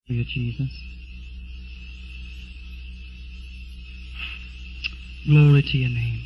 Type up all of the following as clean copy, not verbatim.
Hallelujah, Jesus. Glory to your name.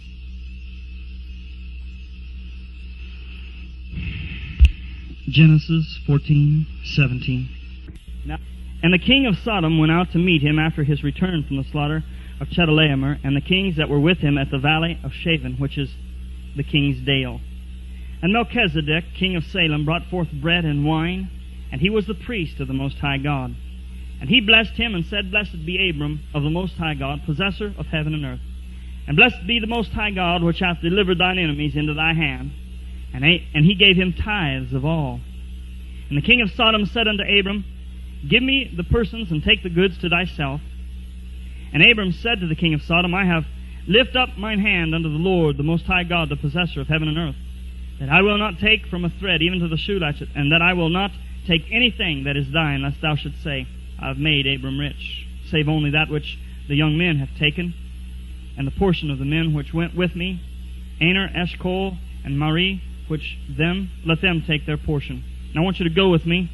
Genesis 14:17. Now, and the king of Sodom went out to meet him after his return from the slaughter of Chedorlaomer, and the kings that were with him at the valley of Shavon, which is the king's dale. And Melchizedek, king of Salem, brought forth bread and wine, and he was the priest of the Most High God. And he blessed him and said, Blessed be Abram of the Most High God, possessor of heaven and earth. And blessed be the Most High God, which hath delivered thine enemies into thy hand. And he gave him tithes of all. And the king of Sodom said unto Abram, Give me the persons, and take the goods to thyself. And Abram said to the king of Sodom, I have lift up mine hand unto the Lord, the Most High God, the possessor of heaven and earth, that I will not take from a thread even to the shoe latchet, and that I will not take anything that is thine, lest thou shouldst say, I have made Abram rich, save only that which the young men have taken, and the portion of the men which went with me, Aner, Eshcol, and Mari, which let them take their portion. Now I want you to go with me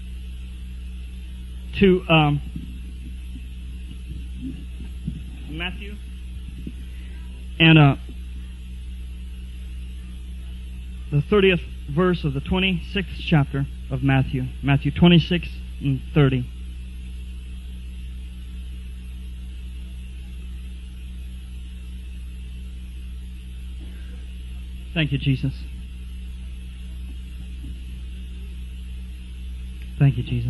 to Matthew, and the 30th verse of the 26th chapter of Matthew. Matthew 26 and 30. Thank you, Jesus. Thank you, Jesus.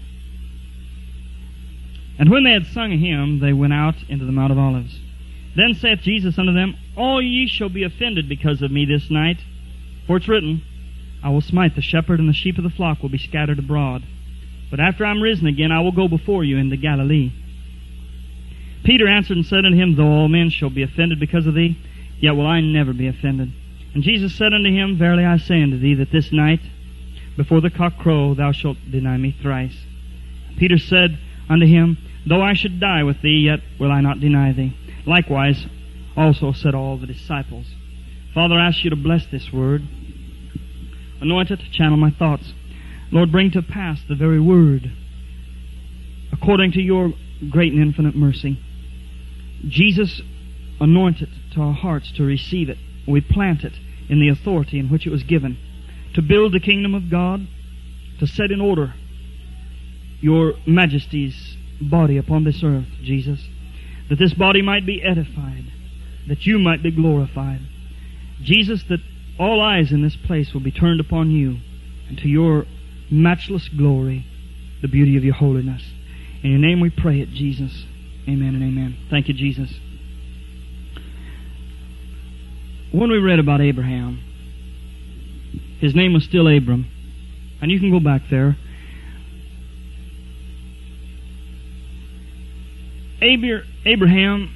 And when they had sung a hymn, they went out into the Mount of Olives. Then saith Jesus unto them, All ye shall be offended because of me this night. For it's written, I will smite the shepherd, and the sheep of the flock will be scattered abroad. But after I am risen again, I will go before you into Galilee. Peter answered and said unto him, Though all men shall be offended because of thee, yet will I never be offended. And Jesus said unto him, Verily I say unto thee, that this night, before the cock crow, thou shalt deny me thrice. Peter said unto him, Though I should die with thee, yet will I not deny thee. Likewise also said all the disciples. Father, I ask you to bless this word. Anoint it, channel my thoughts. Lord, bring to pass the very word according to your great and infinite mercy. Jesus, anoint it to our hearts to receive it. We plant it in the authority in which it was given, to build the kingdom of God, to set in order your majesty's body upon this earth, Jesus, that this body might be edified, that you might be glorified. Jesus, that all eyes in this place will be turned upon you and to your matchless glory, the beauty of your holiness. In your name we pray it, Jesus. Amen and amen. Thank you, Jesus. When we read about Abraham, his name was still Abram. And you can go back there. Abraham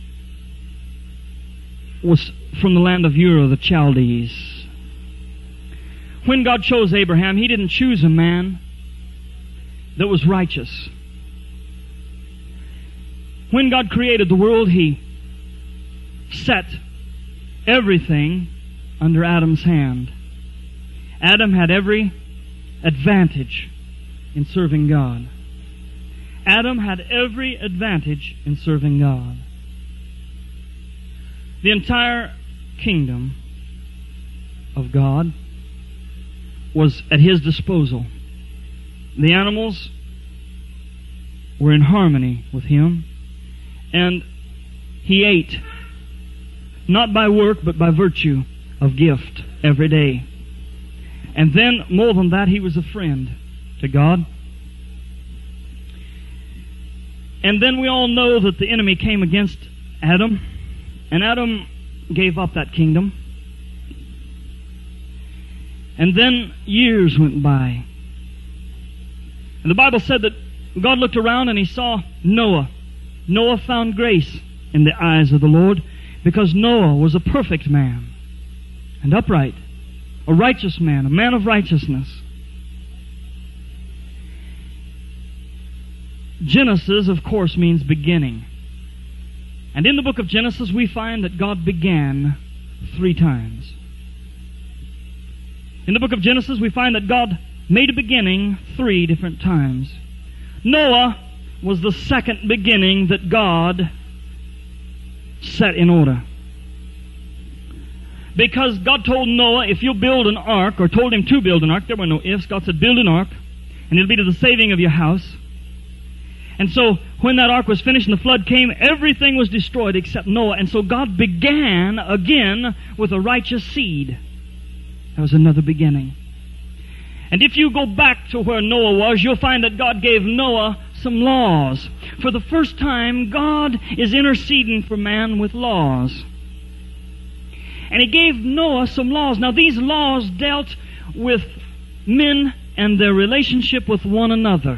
was from the land of Ur of the Chaldees. When God chose Abraham, He didn't choose a man that was righteous. When God created the world, He set everything under Adam's hand. Adam had every advantage in serving God. Adam had every advantage in serving God. The entire kingdom of God was at His disposal. The animals were in harmony with Him, and He ate, not by work, but by virtue of gift every day. And then, more than that, He was a friend to God. And then we all know that the enemy came against Adam, and Adam gave up that kingdom. And then years went by. And the Bible said that God looked around and He saw Noah. Noah found grace in the eyes of the Lord, because Noah was a perfect man and upright, a righteous man, a man of righteousness. Genesis, of course, means beginning. And in the book of Genesis, we find that God began 3 times. In the book of Genesis, we find that God made a beginning 3 different times. Noah was the second beginning that God set in order. Because God told Noah, if you'll build an ark, or told him to build an ark, there were no ifs. God said, build an ark, and it'll be to the saving of your house. And so, when that ark was finished and the flood came, everything was destroyed except Noah. And so God began again with a righteous seed. That was another beginning. And if you go back to where Noah was, you'll find that God gave Noah some laws. For the first time, God is interceding for man with laws. And He gave Noah some laws. Now, these laws dealt with men and their relationship with one another.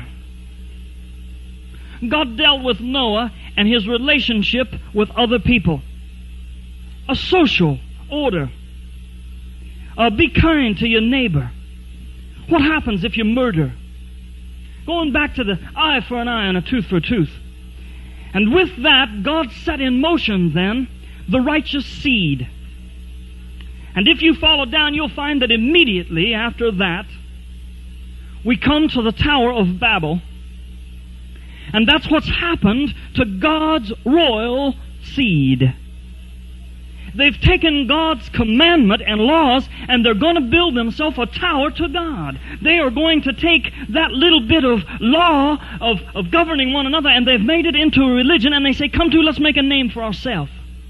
God dealt with Noah and his relationship with other people. A social order. Be kind to your neighbor. What happens if you murder? Going back to the eye for an eye and a tooth for a tooth. And with that, God set in motion then the righteous seed. And if you follow down, you'll find that immediately after that, we come to the Tower of Babel. And that's what's happened to God's royal seed. They've taken God's commandment and laws, and they're going to build themselves a tower to God. They are going to take that little bit of law of governing one another, and they've made it into a religion, and they say, come to, let's make a name for ourselves.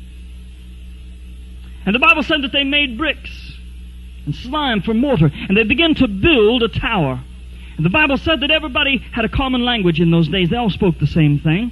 And the Bible said that they made bricks and slime for mortar, and they began to build a tower. And the Bible said that everybody had a common language in those days. They all spoke the same thing.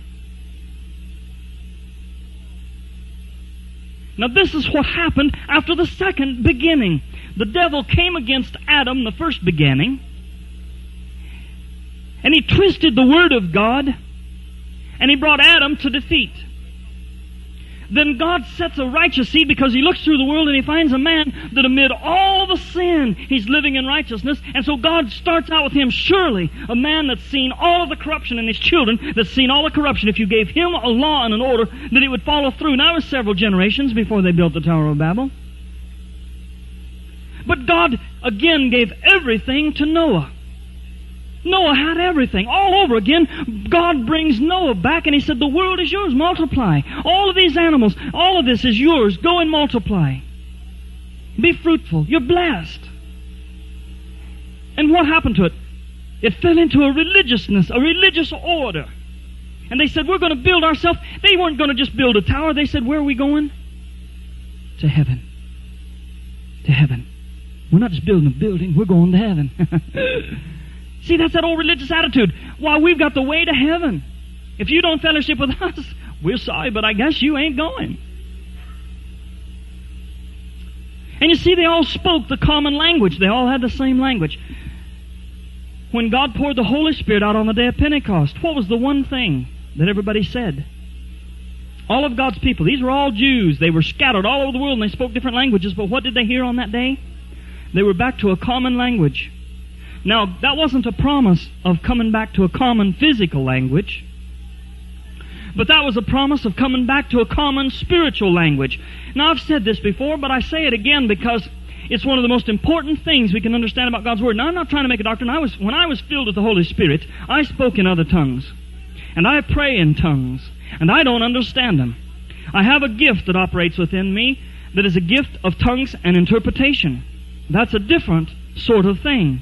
Now this is what happened after the second beginning. The devil came against Adam, the first beginning, and he twisted the Word of God, and he brought Adam to defeat. Then God sets a righteous seed because He looks through the world and He finds a man that amid all the sin, he's living in righteousness. And so God starts out with him, surely a man that's seen all of the corruption in his children, that's seen all the corruption. If you gave him a law and an order, that he would follow through. Now it was several generations before they built the Tower of Babel. But God again gave everything to Noah. Noah had everything. All over again, God brings Noah back and He said, the world is yours, multiply. All of these animals, all of this is yours. Go and multiply. Be fruitful. You're blessed. And what happened to it? It fell into a religiousness, a religious order. And they said, we're going to build ourselves. They weren't going to just build a tower. They said, where are we going? To heaven. To heaven. We're not just building a building, we're going to heaven. See, that's that old religious attitude. Why, we've got the way to heaven. If you don't fellowship with us, we're sorry, but I guess you ain't going. And you see, they all spoke the common language. They all had the same language. When God poured the Holy Spirit out on the day of Pentecost, what was the one thing that everybody said? All of God's people, these were all Jews. They were scattered all over the world and they spoke different languages, but what did they hear on that day? They were back to a common language. Now, that wasn't a promise of coming back to a common physical language, but that was a promise of coming back to a common spiritual language. Now, I've said this before, but I say it again because it's one of the most important things we can understand about God's Word. Now, I'm not trying to make a doctrine. When I was filled with the Holy Spirit, I spoke in other tongues, and I pray in tongues, and I don't understand them. I have a gift that operates within me that is a gift of tongues and interpretation. That's a different sort of thing.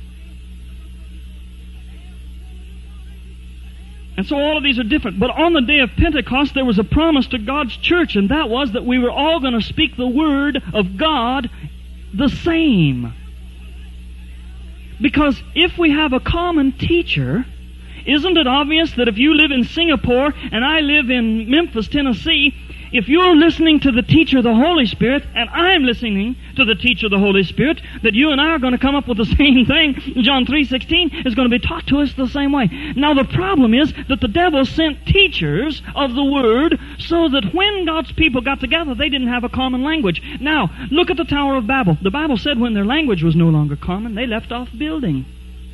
And so all of these are different. But on the day of Pentecost, there was a promise to God's church, and that was that we were all going to speak the Word of God the same. Because if we have a common teacher, isn't it obvious that if you live in Singapore and I live in Memphis, Tennessee, if you're listening to the teacher of the Holy Spirit and I'm listening to the teacher of the Holy Spirit, that you and I are going to come up with the same thing. John 3:16 is going to be taught to us the same way. Now the problem is that the devil sent teachers of the Word so that when God's people got together, they didn't have a common language. Now, look at the Tower of Babel. The Bible said when their language was no longer common, they left off building.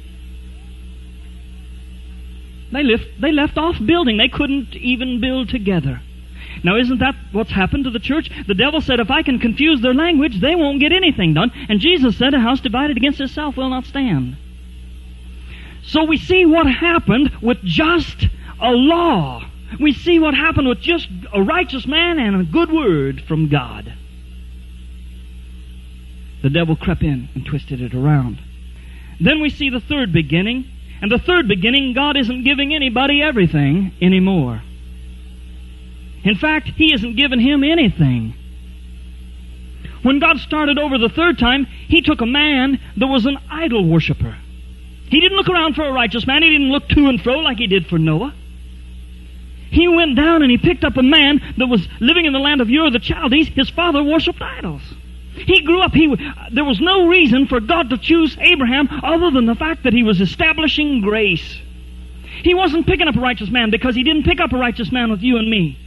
They left off building. They couldn't even build together. Now, isn't that what's happened to the church? The devil said, if I can confuse their language, they won't get anything done. And Jesus said, a house divided against itself will not stand. So we see what happened with just a law. We see what happened with just a righteous man and a good word from God. The devil crept in and twisted it around. Then we see the third beginning. And the third beginning, God isn't giving anybody everything anymore. In fact, He isn't giving him anything. When God started over the third time, He took a man that was an idol worshiper. He didn't look around for a righteous man. He didn't look to and fro like He did for Noah. He went down and He picked up a man that was living in the land of Ur of the Chaldees. His father worshipped idols. He grew up. There was no reason for God to choose Abraham other than the fact that He was establishing grace. He wasn't picking up a righteous man because He didn't pick up a righteous man with you and me.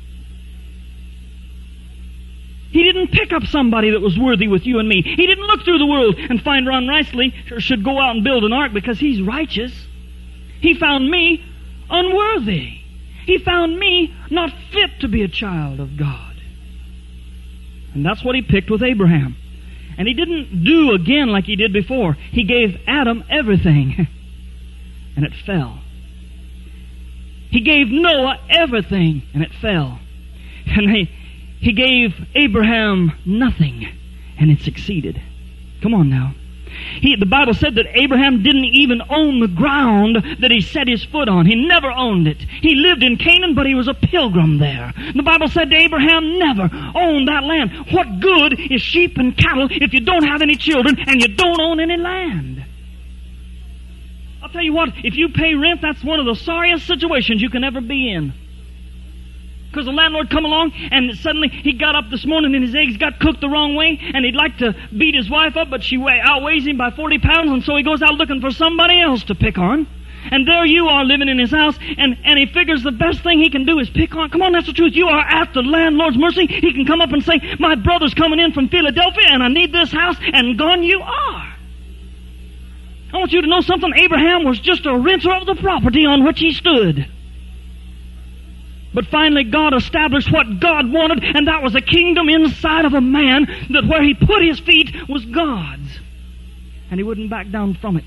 He didn't pick up somebody that was worthy with you and me. He didn't look through the world and find Ron Risley should go out and build an ark because he's righteous. He found me unworthy. He found me not fit to be a child of God. And that's what He picked with Abraham. And He didn't do again like He did before. He gave Adam everything, and it fell. He gave Noah everything, and it fell. And He gave Abraham nothing, and it succeeded. Come on now. The Bible said that Abraham didn't even own the ground that he set his foot on. He never owned it. He lived in Canaan, but he was a pilgrim there. The Bible said to Abraham, never owned that land. What good is sheep and cattle if you don't have any children and you don't own any land? I'll tell you what, if you pay rent, that's one of the sorriest situations you can ever be in. Because the landlord come along and suddenly he got up this morning and his eggs got cooked the wrong way and he'd like to beat his wife up, but she outweighs him by 40 pounds, and so he goes out looking for somebody else to pick on. And there you are living in his house, and he figures the best thing he can do is pick on. Come on, that's the truth. You are at the landlord's mercy. He can come up and say, my brother's coming in from Philadelphia and I need this house, and gone you are. I want you to know something. Abraham was just a renter of the property on which he stood. But finally God established what God wanted, and that was a kingdom inside of a man that where he put his feet was God's. And he wouldn't back down from it.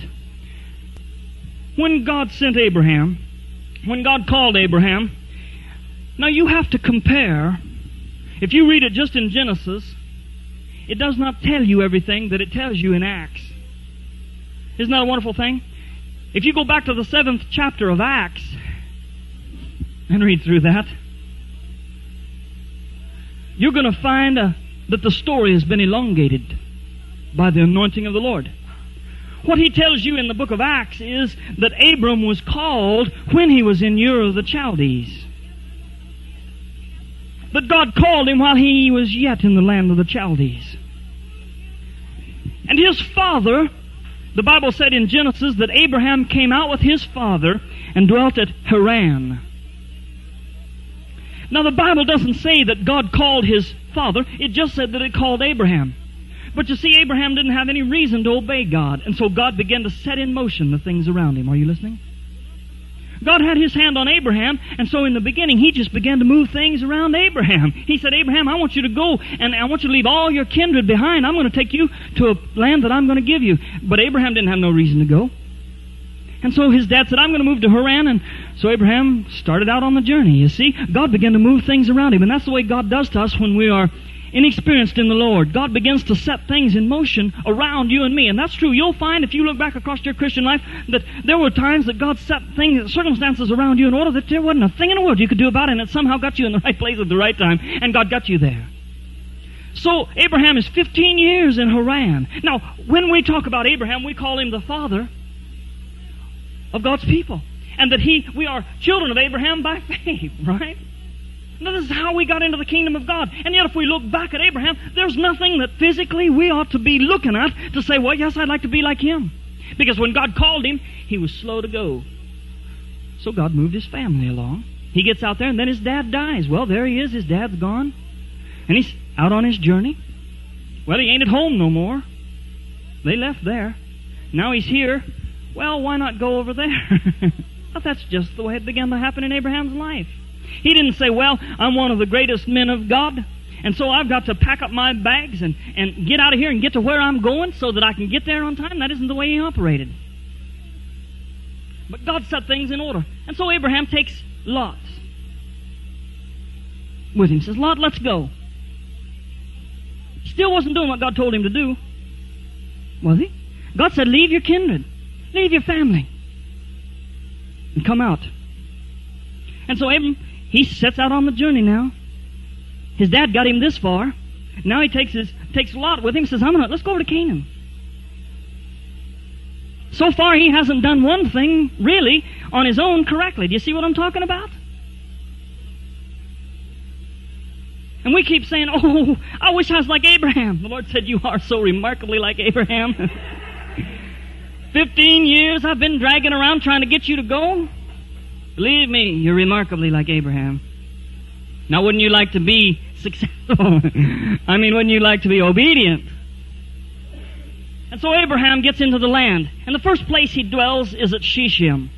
When God sent Abraham, when God called Abraham, now you have to compare. If you read it just in Genesis, it does not tell you everything that it tells you in Acts. Isn't that a wonderful thing? If you go back to the 7th chapter of Acts and read through that, you're going to find that the story has been elongated by the anointing of the Lord. What he tells you in the book of Acts is that Abram was called when he was in Ur of the Chaldees. That God called him while he was yet in the land of the Chaldees. And his father, the Bible said in Genesis that Abraham came out with his father and dwelt at Haran. Now the Bible doesn't say that God called his father, it just said that it called Abraham. But you see, Abraham didn't have any reason to obey God, and so God began to set in motion the things around him. Are you listening? God had His hand on Abraham, and so in the beginning He just began to move things around Abraham. He said, Abraham, I want you to go, and I want you to leave all your kindred behind. I'm going to take you to a land that I'm going to give you. But Abraham didn't have no reason to go. And so his dad said, I'm going to move to Haran, and so Abraham started out on the journey. You see, God began to move things around him, and that's the way God does to us when we are inexperienced in the Lord. God begins to set things in motion around you and me. And that's true. You'll find, if you look back across your Christian life, that there were times that God set things, circumstances around you in order that there wasn't a thing in the world you could do about it, and it somehow got you in the right place at the right time, and God got you there. So Abraham is 15 years in Haran. Now, when we talk about Abraham, we call him the father of God's people. And that we are children of Abraham by faith, right? Now, this is how we got into the kingdom of God. And yet if we look back at Abraham, there's nothing that physically we ought to be looking at to say, well, yes, I'd like to be like him. Because when God called him, he was slow to go. So God moved his family along. He gets out there, and then his dad dies. Well, there he is. His dad's gone. And he's out on his journey. Well, he ain't at home no more. They left there. Now he's here. Well, why not go over there? But that's just the way it began to happen in Abraham's life. He didn't say, well, I'm one of the greatest men of God, and so I've got to pack up my bags and get out of here and get to where I'm going so that I can get there on time. That isn't the way he operated. But God set things in order. And so Abraham takes Lot with him. Says, Lot, let's go. Still wasn't doing what God told him to do, was he? God said, leave your kindred, leave your family, and come out. And so Abram, he sets out on the journey now. His dad got him this far. Now he takes Lot with him, says, let's go over to Canaan. So far he hasn't done one thing, really, on his own correctly. Do you see what I'm talking about? And we keep saying, oh, I wish I was like Abraham. The Lord said, you are so remarkably like Abraham. 15 years I've been dragging around trying to get you to go. Believe me, you're remarkably like Abraham. Now, wouldn't you like to be successful? I mean, wouldn't you like to be obedient? And so Abraham gets into the land. And the first place he dwells is at Shechem.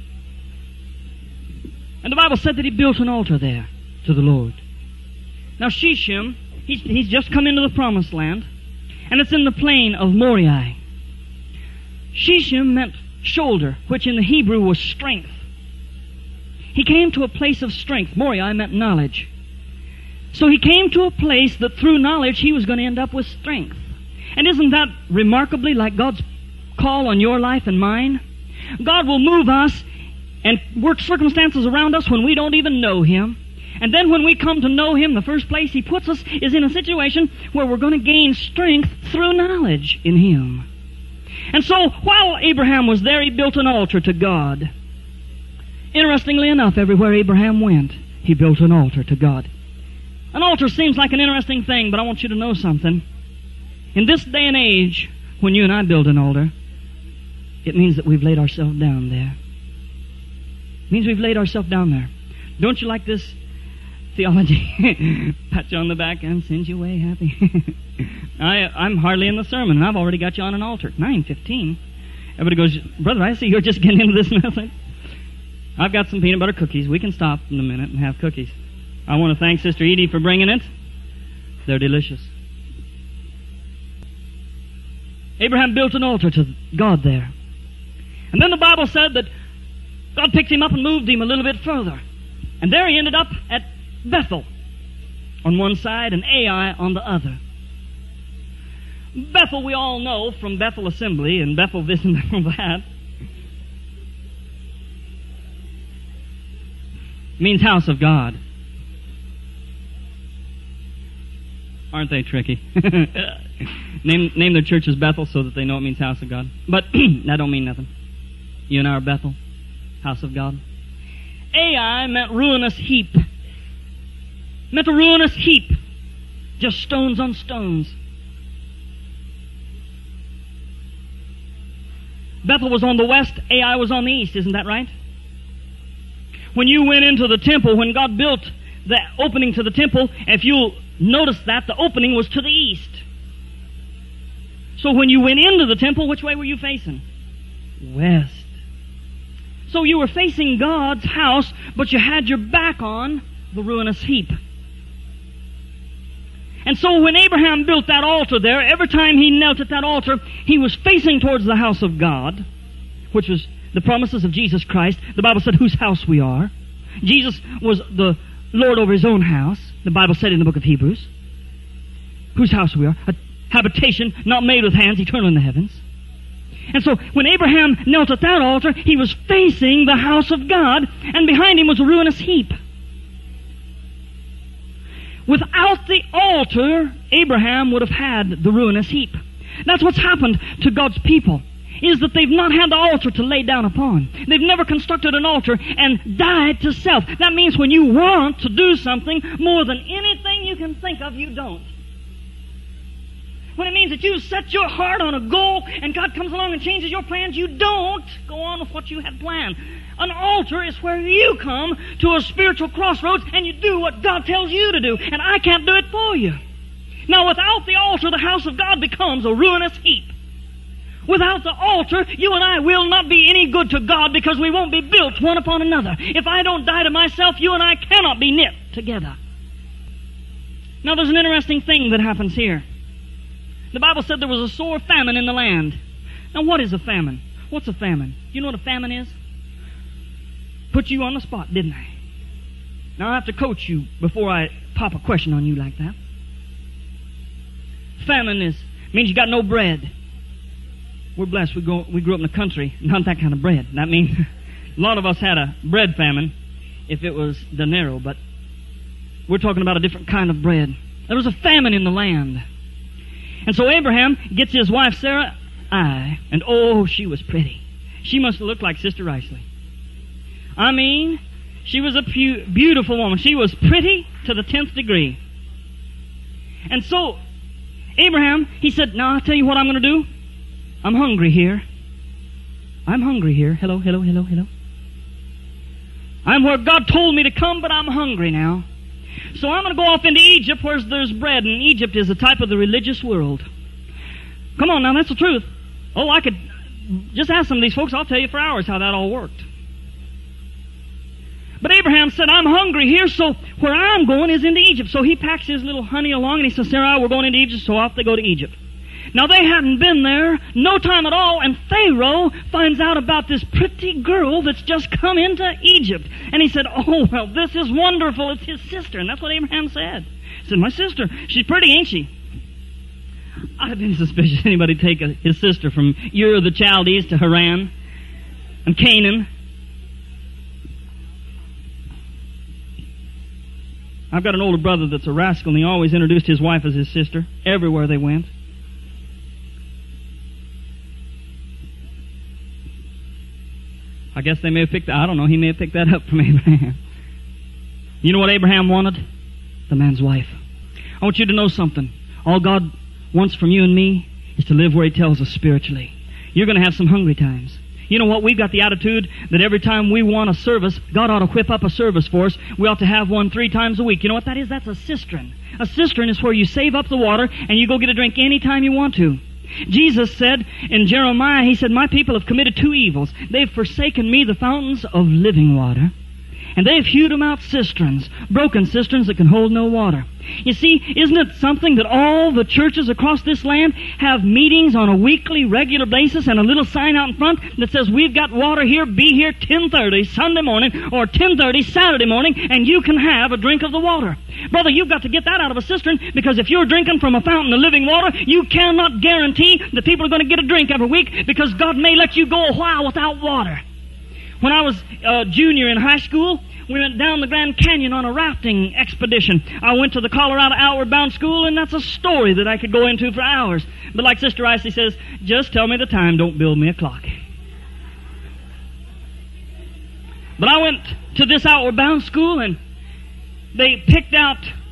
And the Bible said that he built an altar there to the Lord. Now Shechem, he's just come into the promised land, and it's in the plain of Moriah. Shechem meant shoulder, which in the Hebrew was strength. He came to a place of strength. Moriah meant knowledge. So he came to a place that through knowledge he was going to end up with strength. And isn't that remarkably like God's call on your life and mine? God will move us and work circumstances around us when we don't even know Him. And then when we come to know Him, the first place He puts us is in a situation where we're going to gain strength through knowledge in Him. And so while Abraham was there, he built an altar to God. Interestingly enough, everywhere Abraham went, he built an altar to God. An altar seems like an interesting thing, but I want you to know something. In this day and age, when you and I build an altar, it means that we've laid ourselves down there. It means we've laid ourselves down there. Don't you like this theology? Pat you on the back and send you away happy. I'm hardly in the sermon, and I've already got you on an altar. 9:15. Everybody goes, Brother, I see you're just getting into this message. I've got some peanut butter cookies. We can stop in a minute and have cookies. I want to thank Sister Edie for bringing it. They're delicious. Abraham built an altar to God there. And then the Bible said that God picked him up and moved him a little bit further. And there he ended up at Bethel on one side and Ai on the other. Bethel, we all know from Bethel Assembly and Bethel this and Bethel that, means house of God. Aren't they tricky? Name their churches Bethel so that they know it means house of God. But that don't mean nothing. You and I are Bethel, house of God. Ai meant ruinous heap. Meant a ruinous heap. Just stones on stones. Bethel was on the west, Ai was on the east, isn't that right? When you went into the temple, when God built the opening to the temple, if you'll notice that, the opening was to the east. So when you went into the temple, which way were you facing? West. So you were facing God's house, but you had your back on the ruinous heap. And so when Abraham built that altar there, every time he knelt at that altar, he was facing towards the house of God, which was the promises of Jesus Christ. The Bible said whose house we are. Jesus was the Lord over His own house. The Bible said in the book of Hebrews. Whose house we are. A habitation not made with hands, eternal in the heavens. And so when Abraham knelt at that altar, he was facing the house of God, and behind him was a ruinous heap. Without the altar, Abraham would have had the ruinous heap. That's what's happened to God's people, is that they've not had the altar to lay down upon. They've never constructed an altar and died to self. That means when you want to do something more than anything you can think of, you don't. When it means that you set your heart on a goal and God comes along and changes your plans, you don't go on with what you had planned. An altar is where you come to a spiritual crossroads and you do what God tells you to do. And I can't do it for you. Now, without the altar, the house of God becomes a ruinous heap. Without the altar, you and I will not be any good to God because we won't be built one upon another. If I don't die to myself, you and I cannot be knit together. Now, there's an interesting thing that happens here. The Bible said there was a sore famine in the land. Now, what is a famine? What's a famine? You know what a famine is? put you on the spot, didn't I? Now I have to coach you before I pop a question on you like that. Famine means you got no bread. We're blessed. We grew up in the country, not that kind of bread. That means a lot of us had a bread famine if it was dinero, but we're talking about a different kind of bread. There was a famine in the land. And so Abraham gets his wife Sarah, and oh, she was pretty. She must have looked like Sister Riceley. I mean, she was a beautiful woman. She was pretty to the 10th degree. And so Abraham, he said, now I'll tell you what I'm going to do. I'm hungry here. I'm hungry here. Hello, hello, hello, hello. I'm where God told me to come, but I'm hungry now. So I'm going to go off into Egypt where there's bread, and Egypt is a type of the religious world. Come on now, that's the truth. Oh, I could just ask some of these folks. I'll tell you for hours how that all worked. But Abraham said, I'm hungry here, so where I'm going is into Egypt. So he packs his little honey along, and he says, Sarah, we're going into Egypt, so off they go to Egypt. Now, they hadn't been there no time at all, and Pharaoh finds out about this pretty girl that's just come into Egypt. And he said, oh, well, this is wonderful. It's his sister. And that's what Abraham said. He said, my sister, she's pretty, ain't she? I'd have been suspicious anybody take his sister from Ur of the Chaldees to Haran and Canaan. I've got an older brother that's a rascal, and he always introduced his wife as his sister everywhere they went. I guess they may have picked that. I don't know. He may have picked that up from Abraham. You know what Abraham wanted? The man's wife. I want you to know something. All God wants from you and me is to live where He tells us spiritually. You're going to have some hungry times. You know what? We've got the attitude that every time we want a service, God ought to whip up a service for us. We ought to have one 3 times a week. You know what that is? That's a cistern. A cistern is where you save up the water and you go get a drink any time you want to. Jesus said in Jeremiah, He said, my people have committed 2 evils. They've forsaken me, the fountains of living water, and they've hewed them out cisterns, broken cisterns that can hold no water. You see, isn't it something that all the churches across this land have meetings on a weekly, regular basis and a little sign out in front that says, we've got water here, be here 10:30 Sunday morning or 10:30 Saturday morning, and you can have a drink of the water. Brother, you've got to get that out of a cistern, because if you're drinking from a fountain of living water, you cannot guarantee that people are going to get a drink every week, because God may let you go a while without water. When I was a junior in high school, we went down the Grand Canyon on a rafting expedition. I went to the Colorado Outward Bound School, and that's a story that I could go into for hours. But like Sister Isley says, just tell me the time, don't build me a clock. But I went to this Outward Bound School, and they picked out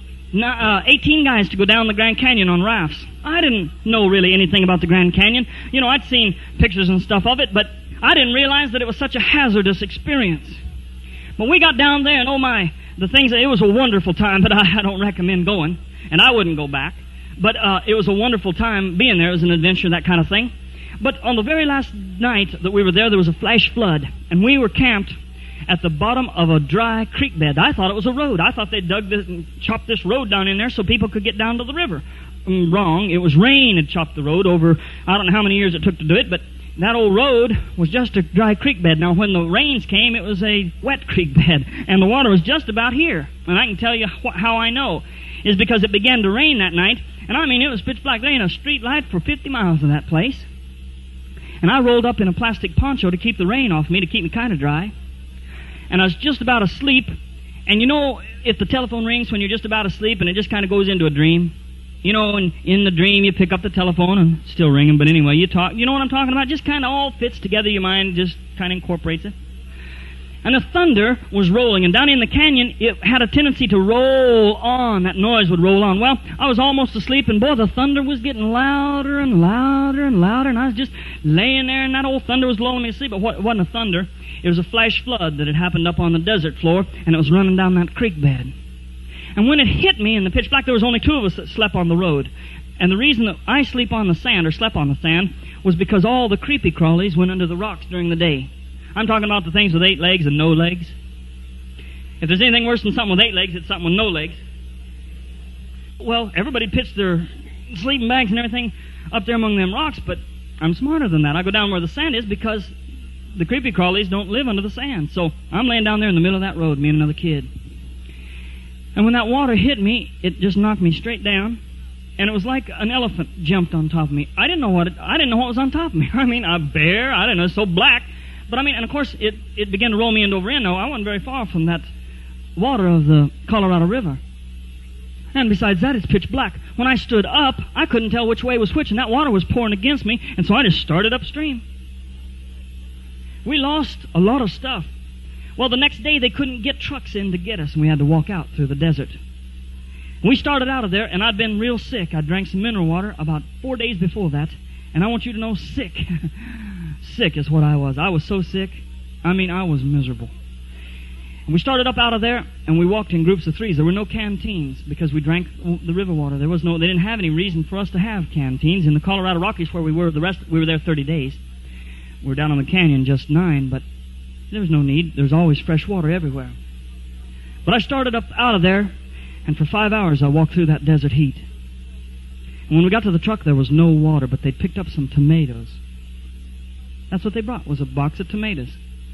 18 guys to go down the Grand Canyon on rafts. I didn't know really anything about the Grand Canyon. You know, I'd seen pictures and stuff of it, but I didn't realize that it was such a hazardous experience. But we got down there, and oh my, it was a wonderful time, but I don't recommend going, and I wouldn't go back. But it was a wonderful time being there. It was an adventure, that kind of thing. But on the very last night that we were there was a flash flood, and we were camped at the bottom of a dry creek bed. I thought it was a road. I thought they dug this and chopped this road down in there so people could get down to the river. Wrong. It was rain had chopped the road over, I don't know how many years it took to do it, but that old road was just a dry creek bed. Now, when the rains came, it was a wet creek bed, and the water was just about here. And I can tell you how I know is because it began to rain that night, and I mean, it was pitch black. There ain't a street light for 50 miles in that place. And I rolled up in a plastic poncho to keep the rain off me, to keep me kind of dry. And I was just about asleep, and you know, if the telephone rings when you're just about asleep and it just kind of goes into a dream, you know, and in the dream you pick up the telephone and it's still ringing, but anyway, you talk. You know what I'm talking about? Just kind of all fits together. Your mind just kind of incorporates it. And the thunder was rolling, and down in the canyon, it had a tendency to roll on. That noise would roll on. Well, I was almost asleep, and boy, the thunder was getting louder and louder and louder, and I was just laying there, and that old thunder was lulling me to sleep. But it wasn't a thunder. It was a flash flood that had happened up on the desert floor, and it was running down that creek bed. And when it hit me in the pitch black, there was only 2 of us that slept on the road. And the reason that I sleep on the sand, or slept on the sand, was because all the creepy crawlies went under the rocks during the day. I'm talking about the things with 8 legs and no legs. If there's anything worse than something with 8 legs, it's something with no legs. Well, everybody pitched their sleeping bags and everything up there among them rocks, but I'm smarter than that. I go down where the sand is because the creepy crawlies don't live under the sand. So I'm laying down there in the middle of that road, me and another kid. And when that water hit me, it just knocked me straight down. And it was like an elephant jumped on top of me. I didn't know what was on top of me. I mean, a bear. I didn't know. It's so black. But I mean, and of course, it began to roll me end over end. No, I wasn't very far from that water of the Colorado River. And besides that, it's pitch black. When I stood up, I couldn't tell which way was which, and that water was pouring against me, and so I just started upstream. We lost a lot of stuff. Well, the next day, they couldn't get trucks in to get us, and we had to walk out through the desert. We started out of there, and I'd been real sick. I drank some mineral water about 4 days before that, and I want you to know, sick. Sick is what I was. I was so sick. I mean, I was miserable. And we started up out of there, and we walked in groups of threes. There were no canteens because we drank the river water. They didn't have any reason for us to have canteens. In the Colorado Rockies where we were there 30 days. We were down on the canyon just 9, but there was no need. There's always fresh water everywhere. But I started up out of there, and for 5 hours I walked through that desert heat. And when we got to the truck, there was no water, but they picked up some tomatoes. That's what they brought, was a box of tomatoes.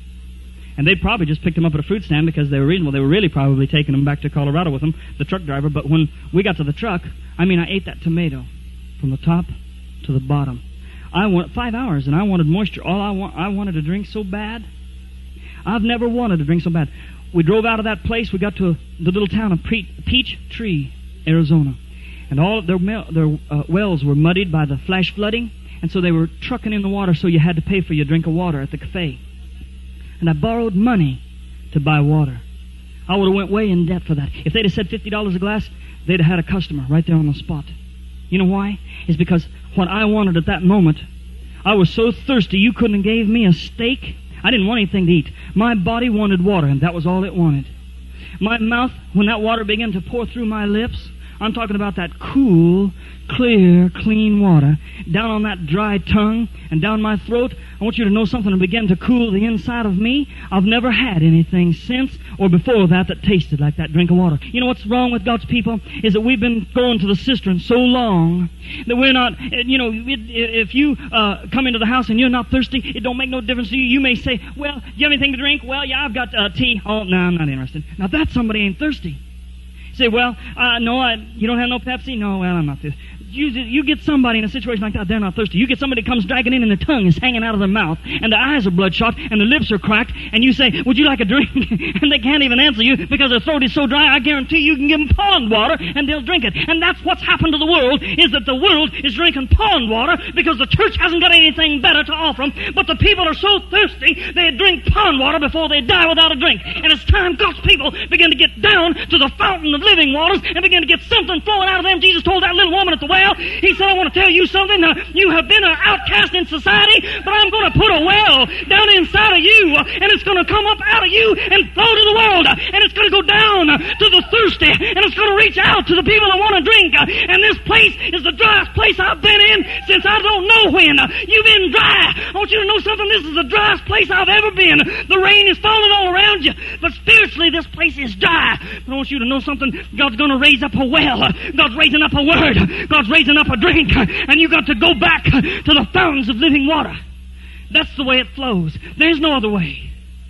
And they probably just picked them up at a fruit stand because they were reasonable. They were really probably taking them back to Colorado with them, the truck driver. But when we got to the truck, I ate that tomato from the top to the bottom. I wanted 5 hours, and I wanted moisture. I wanted to drink so bad. I've never wanted to drink so bad. We drove out of that place. We got to the little town of Peachtree, Arizona. And all of their wells were muddied by the flash flooding, and so they were trucking in the water, so you had to pay for your drink of water at the cafe. And I borrowed money to buy water. I would have went way in debt for that. If they'd have said $50 a glass, they'd have had a customer right there on the spot. You know why? It's because what I wanted at that moment, I was so thirsty you couldn't have gave me a steak. I didn't want anything to eat. My body wanted water, and that was all it wanted. My mouth, when that water began to pour through my lips, I'm talking about that cool, clear, clean water down on that dry tongue and down my throat. I want you to know something that began to cool the inside of me. I've never had anything since or before that tasted like that drink of water. You know what's wrong with God's people? Is that we've been going to the cistern so long that we're not, if you come into the house and you're not thirsty, it don't make no difference to you. You may say, well, do you have anything to drink? Well, yeah, I've got tea. Oh, no, I'm not interested. Now, that somebody ain't thirsty. Say, well, no, you don't have no Pepsi? No, well, I'm not thirsty. You get somebody in a situation like that, they're not thirsty. You get somebody that comes dragging in and their tongue is hanging out of their mouth, and their eyes are bloodshot, and their lips are cracked, and you say, would you like a drink? And they can't even answer you because their throat is so dry, I guarantee you can give them pond water, and they'll drink it. And that's what's happened to the world, is that the world is drinking pond water because the church hasn't got anything better to offer them, but the people are so thirsty, they drink pond water before they die without a drink. And it's time God's people begin to get down to the fountain of living waters and begin to get something flowing out of them. Jesus told that little woman at the well, He said, I want to tell you something. You have been an outcast in society, but I'm going to put a well down inside of you, and it's going to come up out of you and flow to the world, and it's going to go down to the thirsty, and it's going to reach out to the people that want to drink. And this place is the driest place I've been in since I don't know when. You've been dry. I want you to know something. This is the driest place I've ever been. The rain is falling all around you, but spiritually this place is dry. But I want you to know something. God's going to raise up a well. God's raising up a word. God's raising up a drink, and you got to go back to the fountains of living water. That's the way it flows. There's no other way.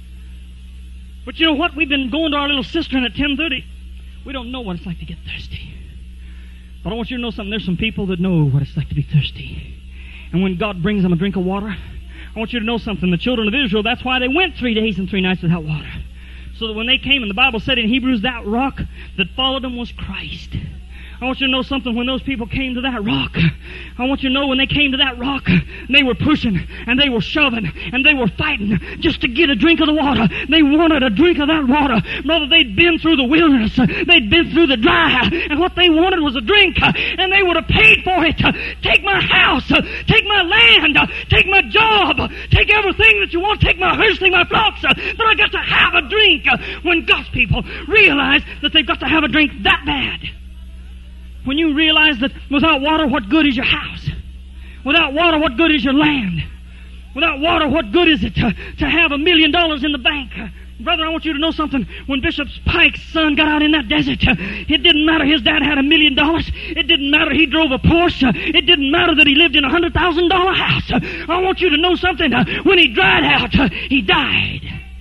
But you know what? We've been going to our little cistern at 10:30. We don't know what it's like to get thirsty. But I want you to know something. There's some people that know what it's like to be thirsty. And when God brings them a drink of water, I want you to know something. The children of Israel, that's why they went 3 days and 3 nights without water. So that when they came, and the Bible said in Hebrews, that rock that followed them was Christ. I want you to know something. When those people came to that rock, I want you to know when they came to that rock, they were pushing, and they were shoving, and they were fighting just to get a drink of the water. They wanted a drink of that water. Brother, they'd been through the wilderness. They'd been through the dry, and what they wanted was a drink, and they would have paid for it. Take my house, take my land, take my job, take everything that you want, take my herds, take my flocks, but I got to have a drink. When God's people realize that they've got to have a drink that bad. When you realize that without water, what good is your house? Without water, what good is your land? Without water, what good is it to have $1 million in the bank? Brother, I want you to know something. When Bishop Pike's son got out in that desert, it didn't matter his dad had $1 million. It didn't matter he drove a Porsche. It didn't matter that he lived in a $100,000 house. I want you to know something. When he dried out, he died.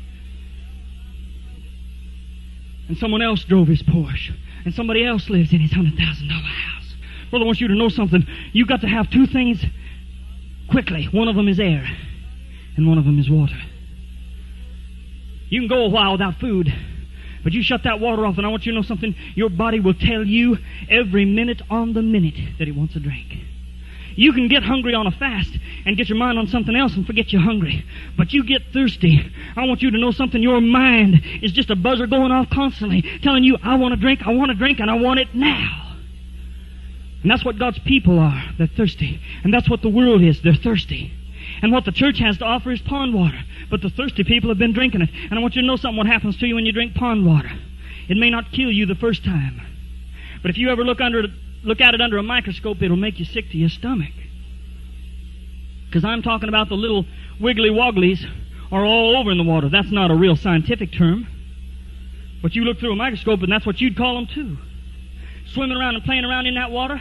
And someone else drove his Porsche. And somebody else lives in his $100,000 house. Brother, I want you to know something. You've got to have two things quickly. One of them is air, and one of them is water. You can go a while without food, but you shut that water off, and I want you to know something. Your body will tell you every minute on the minute that it wants a drink. You can get hungry on a fast and get your mind on something else and forget you're hungry. But you get thirsty. I want you to know something. Your mind is just a buzzer going off constantly, telling you, I want a drink, and I want it now. And that's what God's people are. They're thirsty. And that's what the world is. They're thirsty. And what the church has to offer is pond water. But the thirsty people have been drinking it. And I want you to know something what happens to you when you drink pond water. It may not kill you the first time. But if you ever look at it under a microscope, it'll make you sick to your stomach. Because I'm talking about the little wiggly wogglies are all over in the water. That's not a real scientific term. But you look through a microscope and that's what you'd call them too. Swimming around and playing around in that water.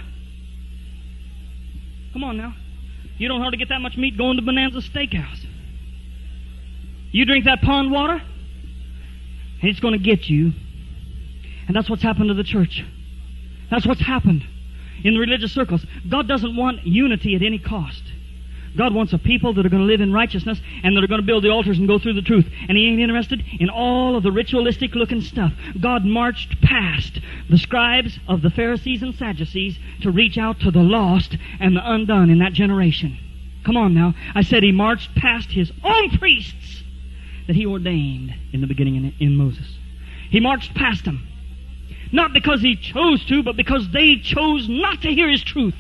Come on now. You don't hardly get that much meat going to Bonanza Steakhouse. You drink that pond water, and it's going to get you. And that's what's happened to the church. That's what's happened in the religious circles. God doesn't want unity at any cost. God wants a people that are going to live in righteousness and that are going to build the altars and go through the truth. And He ain't interested in all of the ritualistic looking stuff. God marched past the scribes of the Pharisees and Sadducees to reach out to the lost and the undone in that generation. Come on now. I said He marched past His own priests that He ordained in the beginning in Moses. He marched past them. Not because He chose to, but because they chose not to hear His truth.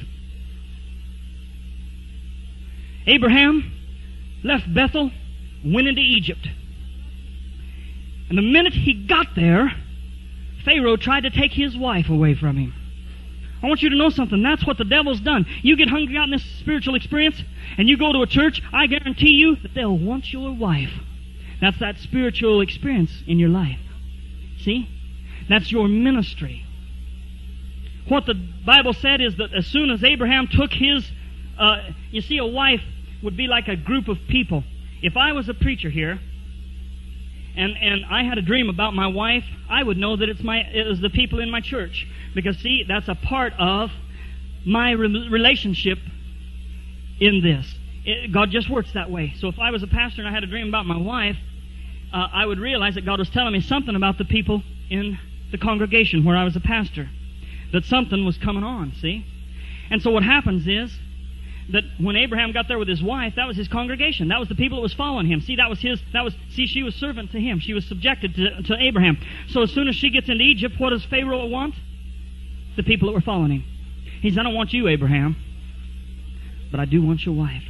Abraham left Bethel, went into Egypt. And the minute he got there, Pharaoh tried to take his wife away from him. I want you to know something. That's what the devil's done. You get hungry out in this spiritual experience, and you go to a church, I guarantee you that they'll want your wife. That's that spiritual experience in your life. See? That's your ministry. What the Bible said is that as soon as Abraham took his you see, a wife would be like a group of people. If I was a preacher here, and I had a dream about my wife, I would know that it was the people in my church. Because, see, that's a part of my relationship in this. God just works that way. So if I was a pastor and I had a dream about my wife, I would realize that God was telling me something about the people in the congregation where I was a pastor. That something was coming on, see? And so what happens is, that when Abraham got there with his wife, that was his congregation. That was the people that was following him. See, she was servant to him. She was subjected to Abraham. So as soon as she gets into Egypt, what does Pharaoh want? The people that were following him. He says, I don't want you, Abraham, but I do want your wife.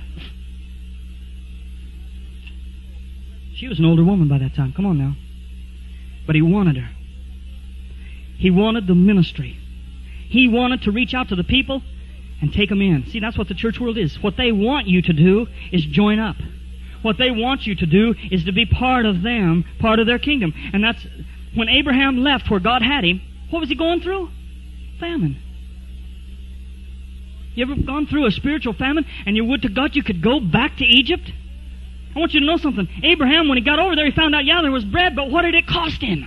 She was an older woman by that time. Come on now. But he wanted her. He wanted the ministry. He wanted to reach out to the people and take them in. See, that's what the church world is. What they want you to do is join up. What they want you to do is to be part of them, part of their kingdom. And that's when Abraham left where God had him, what was he going through? Famine. You ever gone through a spiritual famine and you would to God you could go back to Egypt? I want you to know something. Abraham, when he got over there, he found out, yeah, there was bread, but what did it cost him?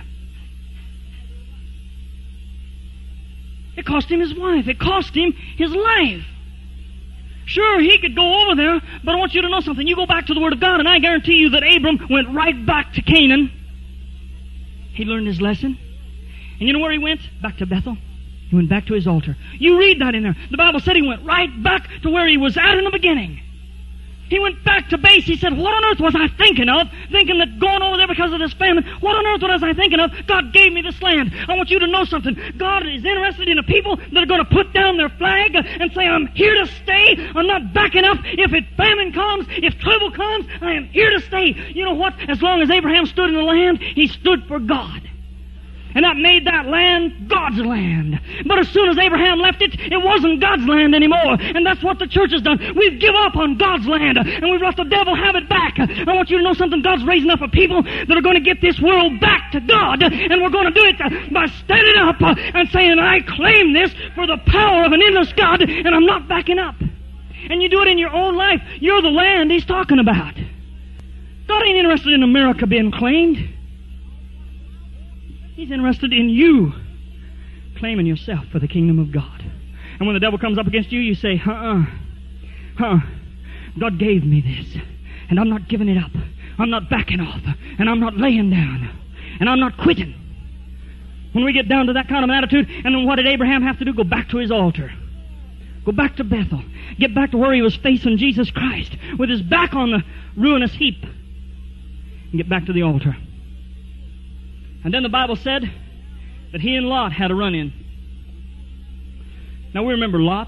It cost him his wife. It cost him his life. Sure, he could go over there, but I want you to know something. You go back to the Word of God, and I guarantee you that Abram went right back to Canaan. He learned his lesson. And you know where he went? Back to Bethel. He went back to his altar. You read that in there. The Bible said he went right back to where he was at in the beginning. He went back to base. He said, what on earth was I thinking of? Thinking that going over there because of this famine. What on earth was I thinking of? God gave me this land. I want you to know something. God is interested in a people that are going to put down their flag and say, I'm here to stay. I'm not backing up. If famine comes, if trouble comes, I am here to stay. You know what? As long as Abraham stood in the land, he stood for God. And that made that land God's land. But as soon as Abraham left it, it wasn't God's land anymore. And that's what the church has done. We've given up on God's land, and we've let the devil have it back. I want you to know something. God's raising up a people that are going to get this world back to God. And we're going to do it by standing up and saying, I claim this for the power of an endless God, and I'm not backing up. And you do it in your own life. You're the land He's talking about. God ain't interested in America being claimed. He's interested in you claiming yourself for the kingdom of God. And when the devil comes up against you, you say, God gave me this, and I'm not giving it up. I'm not backing off, and I'm not laying down, and I'm not quitting. When we get down to that kind of an attitude, and then what did Abraham have to do? Go back to his altar. Go back to Bethel. Get back to where he was facing Jesus Christ with his back on the ruinous heap. And get back to the altar. And then the Bible said that he and Lot had a run-in. Now we remember Lot.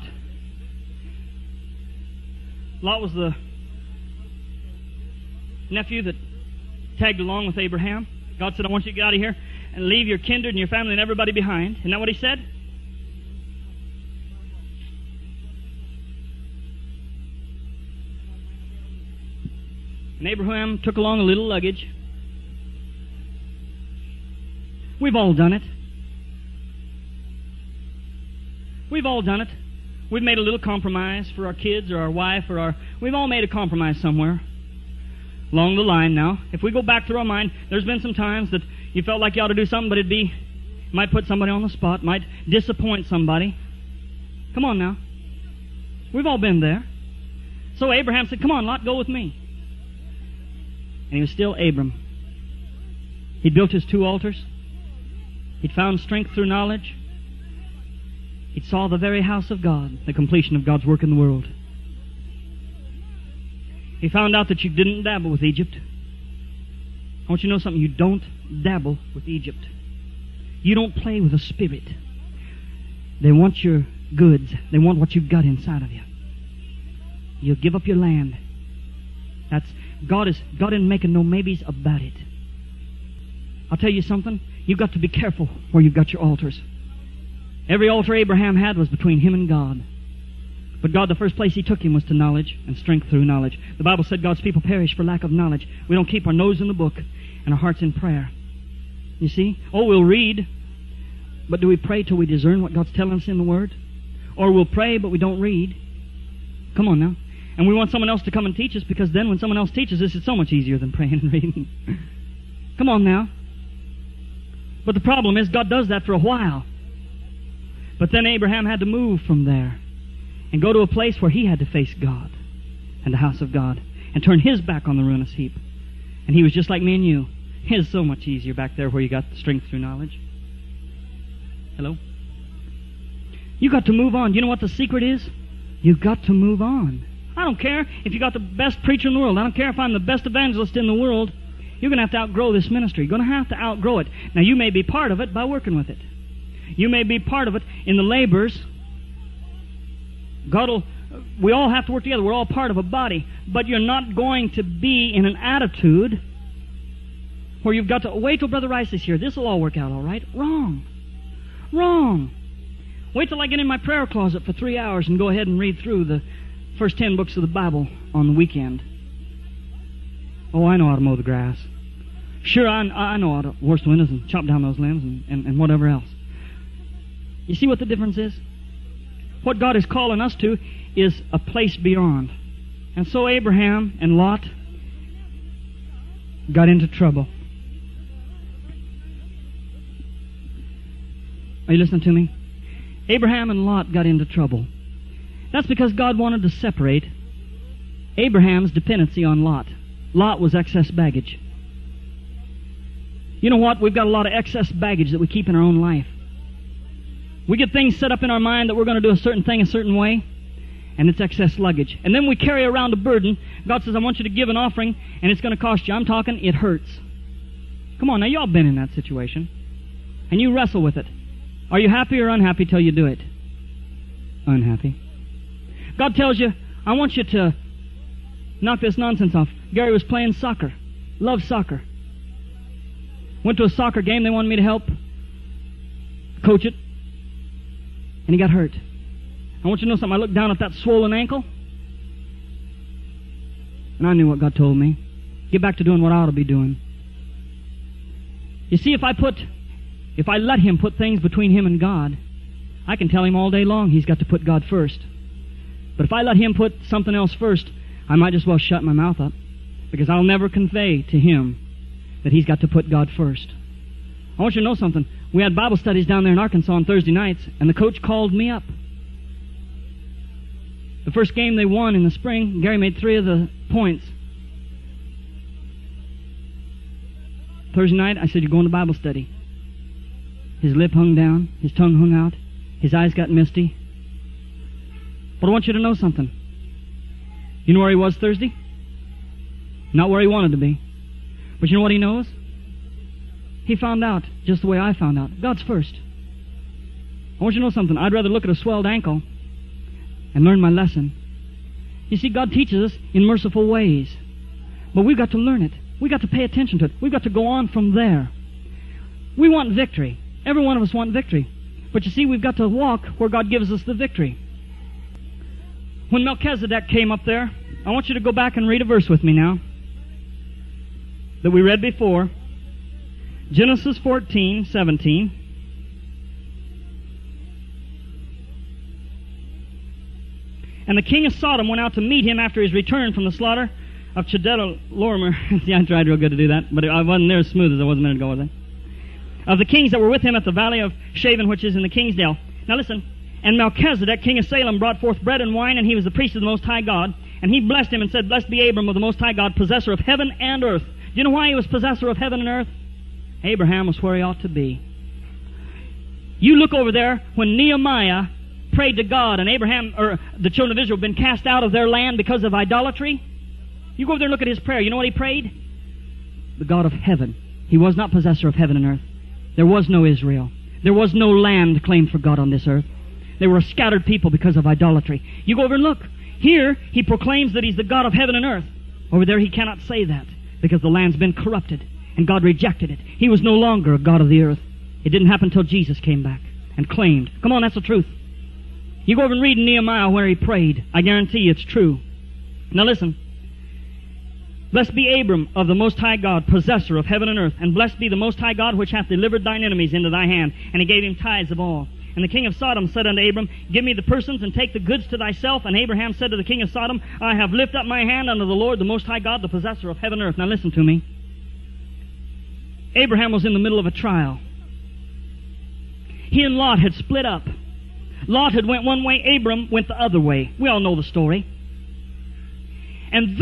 Lot was the nephew that tagged along with Abraham. God said, I want you to get out of here and leave your kindred and your family and everybody behind. Isn't that what He said? And Abraham took along a little luggage. We've all done it. We've all done it. We've made a little compromise for our kids or our wife or our... We've all made a compromise somewhere along the line now. If we go back through our mind, there's been some times that you felt like you ought to do something, but might put somebody on the spot, might disappoint somebody. Come on now. We've all been there. So Abraham said, come on, Lot, go with me. And he was still Abram. He'd built his 2 altars. He'd found strength through knowledge. He saw the very house of God, the completion of God's work in the world. He found out that you didn't dabble with Egypt. I want you to know something. You don't dabble with Egypt. You don't play with the spirit. They want your goods. They want what you've got inside of you. You'll give up your land. God isn't making no maybes about it. I'll tell you something. You've got to be careful where you've got your altars. Every altar Abraham had was between him and God. But God, the first place He took him was to knowledge and strength through knowledge. The Bible said God's people perish for lack of knowledge. We don't keep our nose in the book and our hearts in prayer. You see? Oh, we'll read, but do we pray till we discern what God's telling us in the Word? Or we'll pray, but we don't read. Come on now. And we want someone else to come and teach us, because then when someone else teaches us, it's so much easier than praying and reading. Come on now. But the problem is, God does that for a while. But then Abraham had to move from there and go to a place where he had to face God and the house of God and turn his back on the ruinous heap. And he was just like me and you. It's so much easier back there where you got the strength through knowledge. Hello? You got to move on. You know what the secret is? You've got to move on. I don't care if you got the best preacher in the world. I don't care if I'm the best evangelist in the world. You're going to have to outgrow this ministry. You're going to have to outgrow it. Now, you may be part of it by working with it. You may be part of it in the labors. We all have to work together. We're all part of a body. But you're not going to be in an attitude where you've got to wait till Brother Rice is here. This will all work out all right. Wrong. Wrong. Wait till I get in my prayer closet for 3 hours and go ahead and read through the first 10 books of the Bible on the weekend. Oh, I know how to mow the grass. Sure, I know how to wash the windows and chop down those limbs and whatever else. You see what the difference is? What God is calling us to is a place beyond. And so Abraham and Lot got into trouble. Are you listening to me? Abraham and Lot got into trouble. That's because God wanted to separate Abraham's dependency on Lot. Lot was excess baggage. You know what? We've got a lot of excess baggage that we keep in our own life. We get things set up in our mind that we're going to do a certain thing a certain way, and it's excess luggage. And then we carry around a burden. God says, I want you to give an offering, and it's going to cost you. I'm talking, it hurts. Come on, now, y'all been in that situation. And you wrestle with it. Are you happy or unhappy till you do it? Unhappy. God tells you, I want you to knock this nonsense off. Gary was playing soccer. Loved soccer. Went to a soccer game. They wanted me to help coach it, and he got hurt. I want you to know something. I looked down at that swollen ankle, and I knew what God told me. Get back to doing what I ought to be doing. You see, if I let him put things between him and God, I can tell him all day long he's got to put God first. But if I let him put something else first, I might just well shut my mouth up, because I'll never convey to him that he's got to put God first. I want you to know something. We had Bible studies down there in Arkansas on Thursday nights, and the coach called me up. The first game they won in the spring, Gary made 3 of the points. Thursday night, I said, you're going to Bible study. His lip hung down, his tongue hung out, his eyes got misty. But I want you to know something. You know where he was Thursday? Not where he wanted to be. But you know what he knows? He found out just the way I found out. God's first. I want you to know something. I'd rather look at a swelled ankle and learn my lesson. You see, God teaches us in merciful ways. But we've got to learn it. We've got to pay attention to it. We've got to go on from there. We want victory. Every one of us want victory. But you see, we've got to walk where God gives us the victory. When Melchizedek came up there, I want you to go back and read a verse with me now that we read before. Genesis 14:17. And the king of Sodom went out to meet him after his return from the slaughter of Chedorlaomer. See, I tried real good to do that, but I wasn't there as smooth as I was a minute ago, was I? Of the kings that were with him at the valley of Shaven, which is in the Kingsdale. Now listen. And Melchizedek, king of Salem, brought forth bread and wine, and he was the priest of the Most High God. And he blessed him and said, Blessed be Abram of the Most High God, possessor of heaven and earth. Do you know why he was possessor of heaven and earth? Abraham was where he ought to be. You look over there when Nehemiah prayed to God, and Abraham, or the children of Israel, had been cast out of their land because of idolatry. You go over there and look at his prayer. You know what he prayed? The God of heaven. He was not possessor of heaven and earth. There was no Israel. There was no land claimed for God on this earth. They were a scattered people because of idolatry. You go over and look. Here, he proclaims that he's the God of heaven and earth. Over there, he cannot say that because the land's been corrupted and God rejected it. He was no longer a God of the earth. It didn't happen until Jesus came back and claimed. Come on, that's the truth. You go over and read in Nehemiah where he prayed. I guarantee you it's true. Now listen. Blessed be Abram of the Most High God, possessor of heaven and earth. And blessed be the Most High God, which hath delivered thine enemies into thy hand. And he gave him tithes of all. And the king of Sodom said unto Abram, Give me the persons and take the goods to thyself. And Abraham said to the king of Sodom, I have lifted up my hand unto the Lord, the Most High God, the possessor of heaven and earth. Now listen to me. Abraham was in the middle of a trial. He and Lot had split up. Lot had went one way, Abram went the other way. We all know the story. And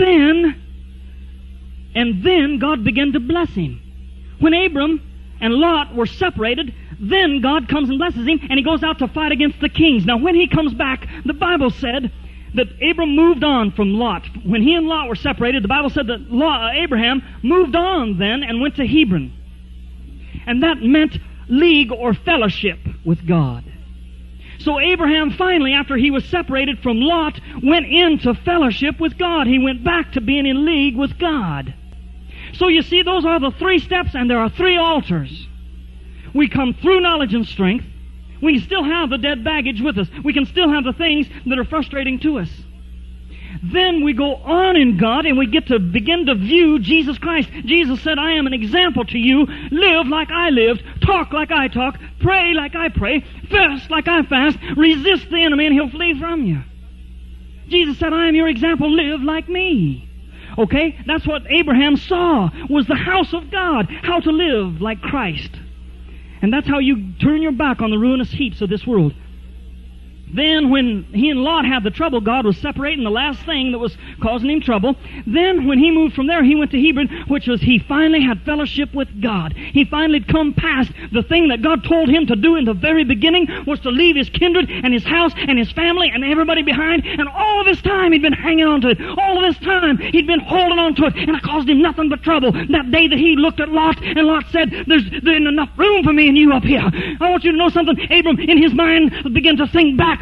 then God began to bless him. When Abram and Lot were separated, then God comes and blesses him, and he goes out to fight against the kings. Now, when he comes back, the Bible said that Abram moved on from Lot. When he and Lot were separated, the Bible said that Abraham moved on then and went to Hebron. And that meant league or fellowship with God. So Abraham finally, after he was separated from Lot, went into fellowship with God. He went back to being in league with God. So you see, those are the 3 steps, and there are 3 altars. We come through knowledge and strength. We can still have the dead baggage with us. We can still have the things that are frustrating to us. Then we go on in God, and we get to begin to view Jesus Christ. Jesus said, I am an example to you. Live like I lived. Talk like I talk. Pray like I pray. Fast like I fast. Resist the enemy, and he'll flee from you. Jesus said, I am your example. Live like me. Okay? That's what Abraham saw, was the house of God. How to live like Christ. And that's how you turn your back on the ruinous heaps of this world. Then when he and Lot had the trouble, God was separating the last thing that was causing him trouble. Then when he moved from there, he went to Hebron, which was he finally had fellowship with God. He finally had come past the thing that God told him to do in the very beginning, was to leave his kindred and his house and his family and everybody behind. And all of this time he'd been hanging on to it. All of this time he'd been holding on to it, and it caused him nothing but trouble. That day that he looked at Lot, and Lot said, There's enough room for me and you up here. I want you to know something. Abram, in his mind, began to think back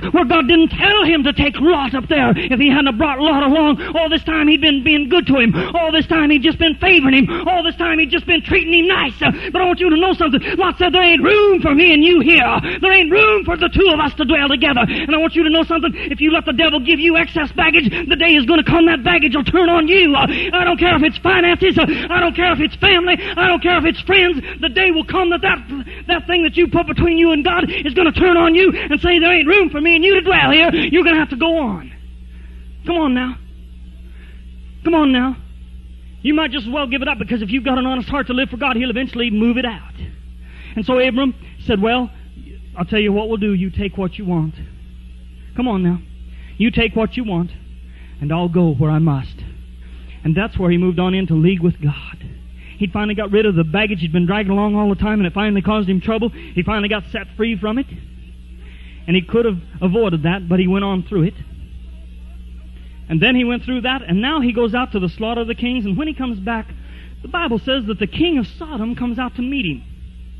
where God didn't tell him to take Lot up there. If he hadn't brought Lot along, all this time he'd been being good to him. All this time he'd just been favoring him. All this time he'd just been treating him nice. But I want you to know something. Lot said, there ain't room for me and you here. There ain't room for the two of us to dwell together. And I want you to know something. If you let the devil give you excess baggage, the day is going to come that baggage will turn on you. I don't care if it's finances. I don't care if it's family. I don't care if it's friends. The day will come that thing that you put between you and God is going to turn on you and say, there ain't room for me and you to dwell here. You're going to have to go on. Come on now. Come on now. You might just as well give it up, because if you've got an honest heart to live for God, He'll eventually move it out. And so Abram said, well, I'll tell you what we'll do. You take what you want. Come on now. You take what you want, and I'll go where I must. And that's where he moved on into league with God. He finally got rid of the baggage he'd been dragging along all the time, and it finally caused him trouble. He finally got set free from it. And he could have avoided that, but he went on through it. And then he went through that, and now he goes out to the slaughter of the kings, and when he comes back, the Bible says that the king of Sodom comes out to meet him.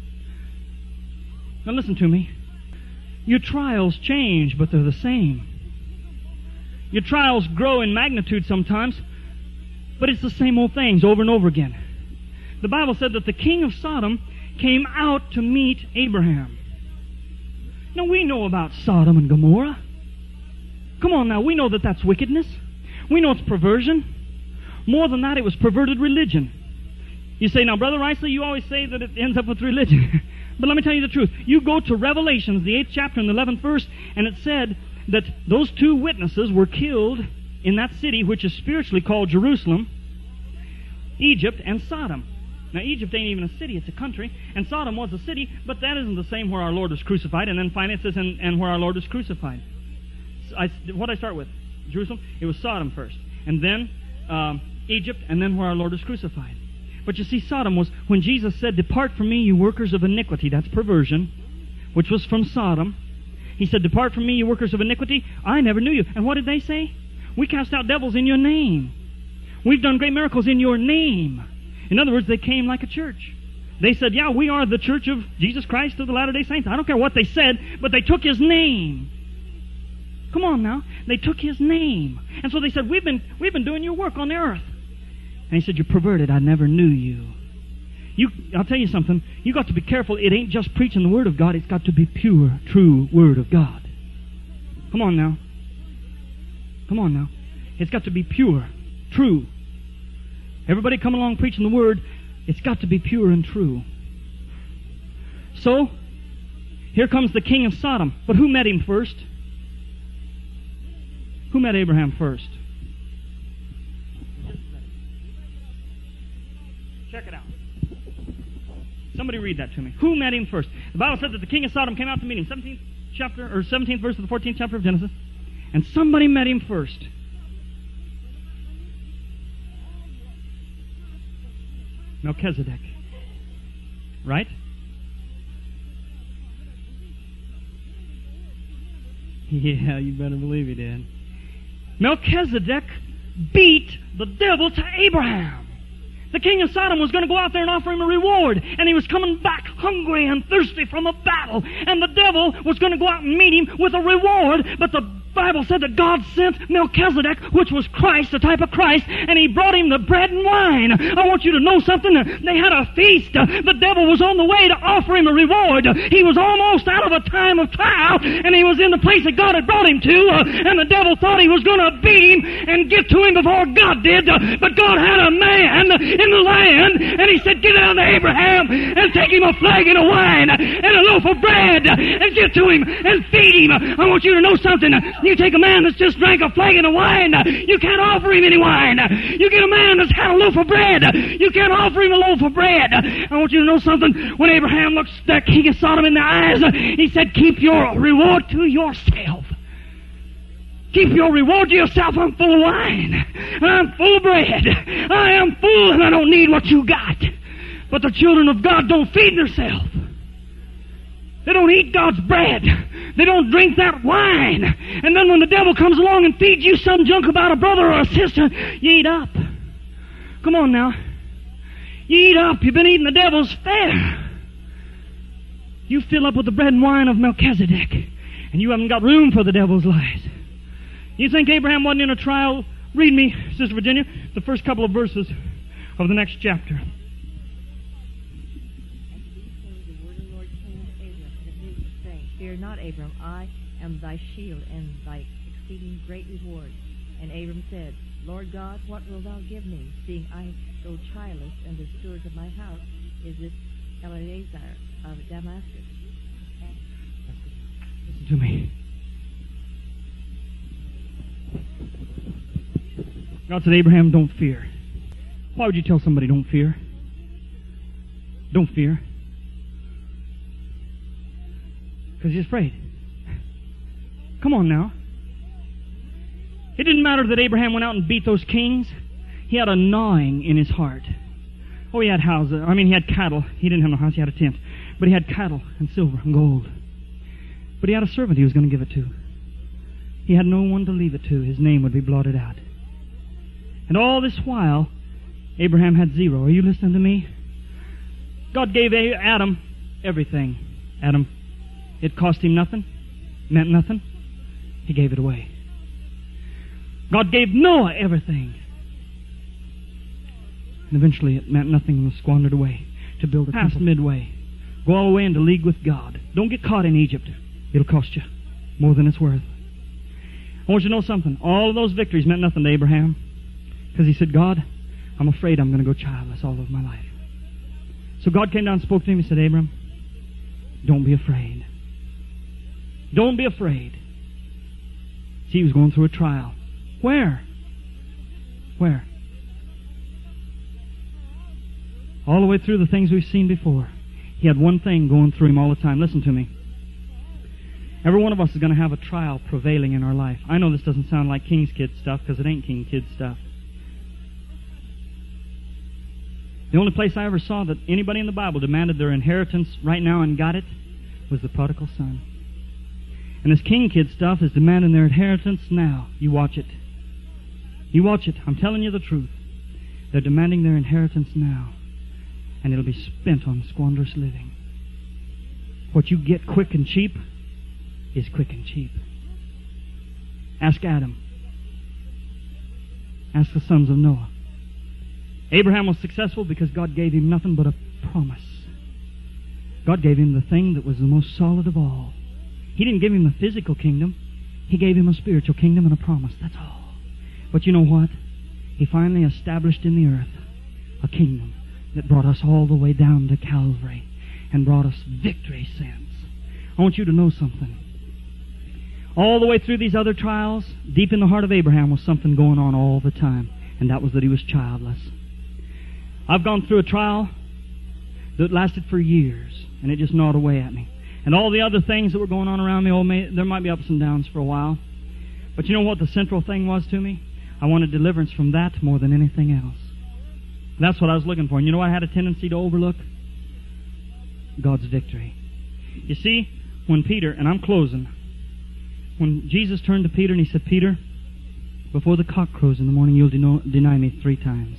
Now listen to me. Your trials change, but they're the same. Your trials grow in magnitude sometimes, but it's the same old things over and over again. The Bible said that the king of Sodom came out to meet Abraham. Now we know about Sodom and Gomorrah. Come on now, we know that that's wickedness. We know it's perversion. More than that, it was perverted religion. You say, now Brother Riceley, you always say that it ends up with religion. But let me tell you the truth. You go to Revelations, the 8th chapter and the 11th verse, and it said that those two witnesses were killed in that city, which is spiritually called Jerusalem, Egypt, and Sodom. Now, Egypt ain't even a city, it's a country, and Sodom was a city, but that isn't the same where our Lord was crucified, and then finally it says, and where our Lord was crucified. What did I start with? Jerusalem? It was Sodom first, and then Egypt, and then where our Lord was crucified. But you see, Sodom was, when Jesus said, depart from me, you workers of iniquity, that's perversion, which was from Sodom. He said, depart from me, you workers of iniquity, I never knew you. And what did they say? We cast out devils in your name. We've done great miracles in your name. In other words, they came like a church. They said, yeah, we are the church of Jesus Christ of the Latter-day Saints. I don't care what they said, but they took His name. Come on now. They took His name. And so they said, we've been doing your work on the earth. And He said, you're perverted. I never knew you. I'll tell you something. You got to be careful. It ain't just preaching the Word of God. It's got to be pure, true Word of God. Come on now. Come on now. It's got to be pure, true. Everybody come along preaching the Word. It's got to be pure and true. So, here comes the king of Sodom. But who met him first? Who met Abraham first? Check it out. Somebody read that to me. Who met him first? The Bible said that the king of Sodom came out to meet him. 17th verse of the 14th chapter of Genesis. And somebody met him first. Melchizedek. Right? Yeah, you better believe he did. Melchizedek beat the devil to Abraham. The king of Sodom was going to go out there and offer him a reward, and he was coming back hungry and thirsty from a battle, and the devil was going to go out and meet him with a reward, but the Bible said that God sent Melchizedek, which was Christ, a type of Christ, and He brought him the bread and wine. I want you to know something. They had a feast. The devil was on the way to offer him a reward. He was almost out of a time of trial, and he was in the place that God had brought him to, and the devil thought he was going to beat him and get to him before God did, but God had a man in the land, and He said, get down to Abraham and take him a flagon of wine and a loaf of bread and get to him and feed him. I want you to know something. You take a man that's just drank a flagon of wine, you can't offer him any wine. You get a man that's had a loaf of bread, you can't offer him a loaf of bread. I want you to know something. When Abraham looks the king of Sodom in the eyes, he said, keep your reward to yourself. Keep your reward to yourself. I'm full of wine. I'm full of bread. I am full and I don't need what you got. But the children of God don't feed themselves. They don't eat God's bread. They don't drink that wine. And then when the devil comes along and feeds you some junk about a brother or a sister, you eat up. Come on now. You eat up. You've been eating the devil's fare. You fill up with the bread and wine of Melchizedek. and you haven't got room for the devil's lies. You think Abraham wasn't in a trial? Read me, Sister Virginia, the first couple of verses of the next chapter. And these things the word of the Lord came to Abram in a vision, saying, Fear not, Abram, I am thy shield and thy exceeding great reward. And Abram said, Lord God, what wilt thou give me, seeing I go childless, and the steward of my house is this Eleazar of Damascus? Listen to me. God said, Abraham, don't fear. Why would you tell somebody don't fear? Don't fear. Because he's afraid. Come on now. It didn't matter that Abraham went out and beat those kings. He had a gnawing in his heart. Oh, he had houses. He had cattle. He didn't have no house. He had a tent. But he had cattle and silver and gold. But he had a servant he was going to give it to. He had no one to leave it to. His name would be blotted out. And all this while, Abraham had zero. Are you listening to me? God gave Adam everything. Adam, it cost him nothing, meant nothing. He gave it away. God gave Noah everything. And eventually it meant nothing and was squandered away to build a temple. Midway. Go all the way into league with God. Don't get caught in Egypt. It'll cost you more than it's worth. I want you to know something. All of those victories meant nothing to Abraham because he said, God, I'm afraid I'm going to go childless all of my life. So God came down and spoke to him. He said, Abram, don't be afraid. Don't be afraid. See, he was going through a trial. Where? Where? All the way through the things we've seen before. He had one thing going through him all the time. Listen to me. Every one of us is going to have a trial prevailing in our life. I know this doesn't sound like King's Kid stuff because it ain't King Kid stuff. The only place I ever saw that anybody in the Bible demanded their inheritance right now and got it was the prodigal son. And this King Kid stuff is demanding their inheritance now. You watch it. You watch it. I'm telling you the truth. They're demanding their inheritance now. And it'll be spent on squanderous living. What you get quick and cheap is quick and cheap. Ask Adam. Ask the sons of Noah. Abraham was successful because God gave him nothing but a promise. God gave him the thing that was the most solid of all. He didn't give him a physical kingdom. He gave him a spiritual kingdom and a promise. That's all. But you know what? He finally established in the earth a kingdom that brought us all the way down to Calvary and brought us victory since. I want you to know something. All the way through these other trials, deep in the heart of Abraham was something going on all the time, and that was that he was childless. I've gone through a trial that lasted for years, and it just gnawed away at me. And all the other things that were going on around me, there might be ups and downs for a while. But you know what the central thing was to me? I wanted deliverance from that more than anything else. That's what I was looking for. And you know what I had a tendency to overlook? God's victory. You see, when Peter, and I'm closing, when Jesus turned to Peter and he said, Peter, before the cock crows in the morning, you'll deny me 3 times.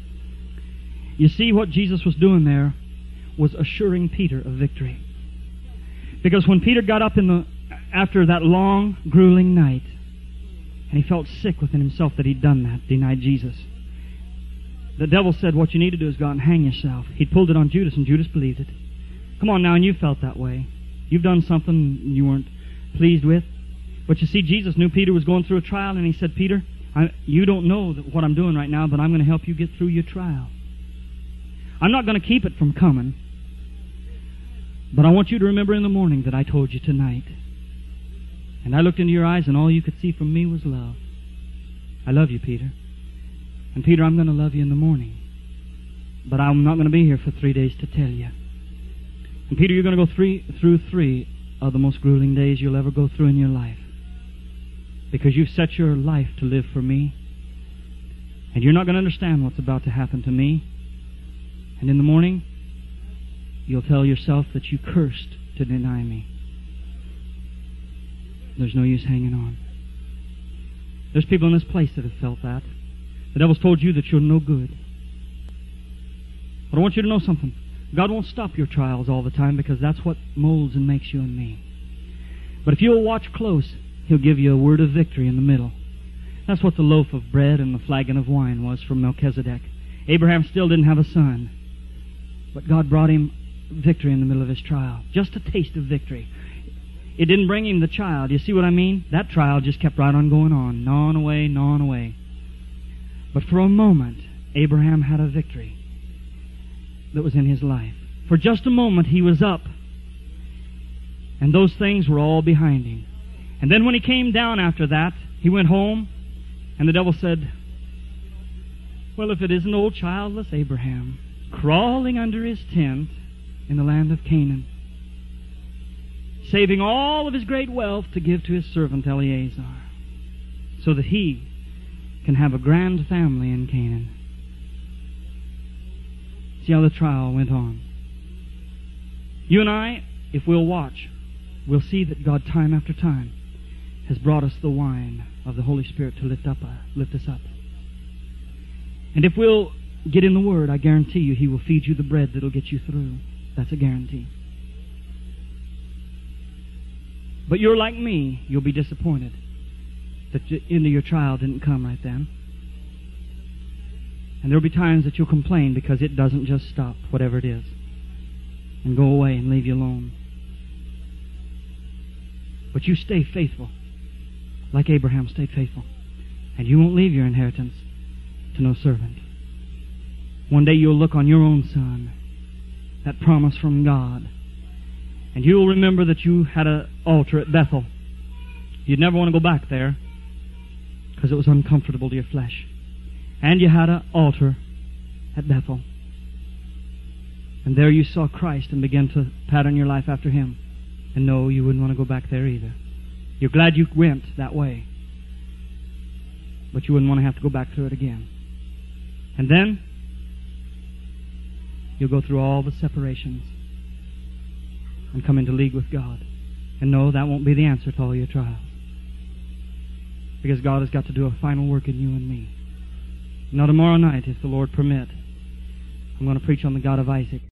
You see, what Jesus was doing there was assuring Peter of victory. Because when Peter got up after that long, grueling night, and he felt sick within himself that he'd done that, denied Jesus, the devil said, what you need to do is go out and hang yourself. He'd pulled it on Judas, and Judas believed it. Come on now, and you felt that way. You've done something you weren't pleased with. But you see, Jesus knew Peter was going through a trial, and he said, Peter, you don't know what I'm doing right now, but I'm going to help you get through your trial. I'm not going to keep it from coming, but I want you to remember in the morning that I told you tonight. And I looked into your eyes, and all you could see from me was love. I love you, Peter. And Peter, I'm going to love you in the morning. But I'm not going to be here for 3 days to tell you. And Peter, you're going to go through 3 of the most grueling days you'll ever go through in your life. Because you've set your life to live for me. And you're not going to understand what's about to happen to me. And in the morning, you'll tell yourself that you cursed to deny me. There's no use hanging on. There's people in this place that have felt that. The devil's told you that you're no good. But I want you to know something. God won't stop your trials all the time because that's what molds and makes you and me. But if you'll watch close, He'll give you a word of victory in the middle. That's what the loaf of bread and the flagon of wine was from Melchizedek. Abraham still didn't have a son, but God brought him victory in the middle of his trial. Just a taste of victory. It didn't bring him the child. You see what I mean? That trial just kept right on going on, gnawing away, gnawing away. But for a moment, Abraham had a victory that was in his life. For just a moment, he was up, and those things were all behind him. And then when he came down after that, he went home, and the devil said, well, if it isn't old childless Abraham, crawling under his tent in the land of Canaan, saving all of his great wealth to give to his servant Eliezer, so that he can have a grand family in Canaan. See how the trial went on. You and I, if we'll watch, we'll see that God time after time has brought us the wine of the Holy Spirit to lift us up. And if we'll get in the Word, I guarantee you He will feed you the bread that'll get you through. That's a guarantee. But you're like me, you'll be disappointed that the end of your trial didn't come right then. And there'll be times that you'll complain because it doesn't just stop, whatever it is, and go away and leave you alone. But you stay faithful, like Abraham stayed faithful. And you won't leave your inheritance to no servant. One day you'll look on your own son, that promise from God, and you'll remember that you had an altar at Bethel. You'd never want to go back there because it was uncomfortable to your flesh. And you had an altar at Bethel. And there you saw Christ and began to pattern your life after Him. And no, you wouldn't want to go back there either. You're glad you went that way, but you wouldn't want to have to go back through it again. And then you'll go through all the separations and come into league with God. And no, that won't be the answer to all your trials, because God has got to do a final work in you and me. Now tomorrow night, if the Lord permit, I'm going to preach on the God of Isaac.